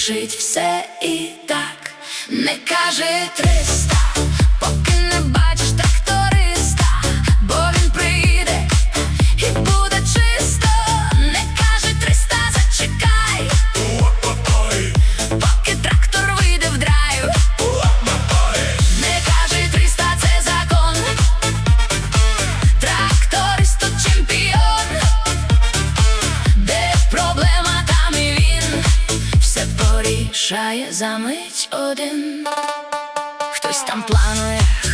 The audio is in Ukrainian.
вирішить все і так. Не кажи 300, поки не бачиш тракториста, бо він прийде і буде чисто. Не кажи 300, зачекай, поки трактор вийде в драйв. Не кажи 300, це закон, тракторист то чемпіон. Де проблема, там і він все порішає за мить один. Хтось там планує,